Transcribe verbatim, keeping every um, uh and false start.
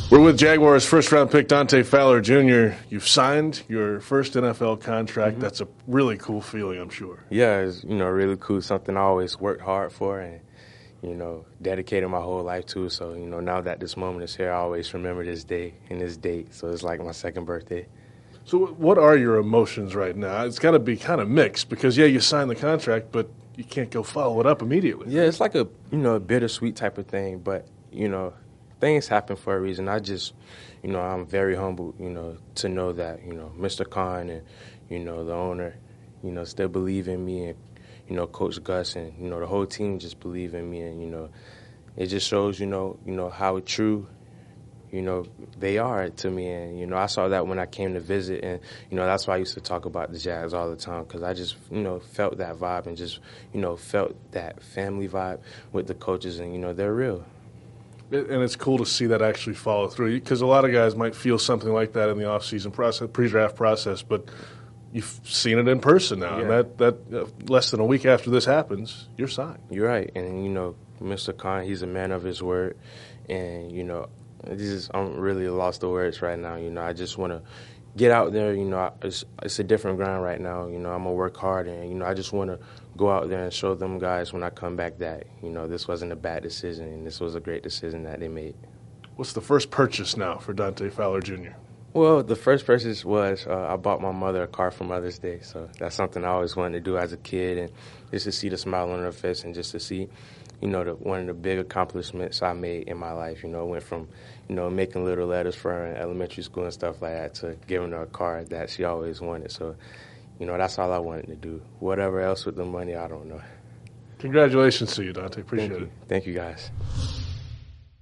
We're with Jaguars first-round pick Dante Fowler Junior You've signed your first N F L contract. Mm-hmm. That's a really cool feeling, I'm sure. Yeah, it's, you know, really cool. Something I always worked hard for and, you know, dedicated my whole life to. So, you know, now that this moment is here, I always remember this day and this date. So it's like my second birthday. So what are your emotions right now? It's got to be kind of mixed because, yeah, you signed the contract, but you can't go follow it up immediately. Yeah, it's like a, you know, a bittersweet type of thing. But, you know, things happen for a reason. I just, you know, I'm very humbled, you know, to know that, you know, Mister Khan and, you know, the owner, you know, still believe in me and, you know, Coach Gus and, you know, the whole team just believe in me. And, you know, it just shows, you know, you know, how true, you know, they are to me. And, you know, I saw that when I came to visit. And, you know, that's why I used to talk about the Jags all the time because I just, you know, felt that vibe and just, you know, felt that family vibe with the coaches. And, you know, they're real. And it's cool to see that actually follow through because a lot of guys might feel something like that in the off-season process, pre-draft process, but you've seen it in person now. Yeah. And that, that uh, less than a week after this happens, you're signed. You're right. And, you know, Mister Khan, he's a man of his word. And, you know, this is, I'm really lost for words right now. You know, I just want to get out there. You know, it's, it's a different grind right now. You know, I'm going to work hard. And, you know, I just want to go out there and show them guys when I come back that, you know, this wasn't a bad decision and this was a great decision that they made. What's the first purchase now for Dante Fowler Junior? Well, the first purchase was uh, I bought my mother a car for Mother's Day. So that's something I always wanted to do as a kid and just to see the smile on her face and just to see, you know, the, one of the big accomplishments I made in my life. You know, I went from, you know, making little letters for her in elementary school and stuff like that to giving her a car that she always wanted. So, you know, that's all I wanted to do. Whatever else with the money, I don't know. Congratulations to you, Dante. Appreciate Thank you. it. Thank you, guys.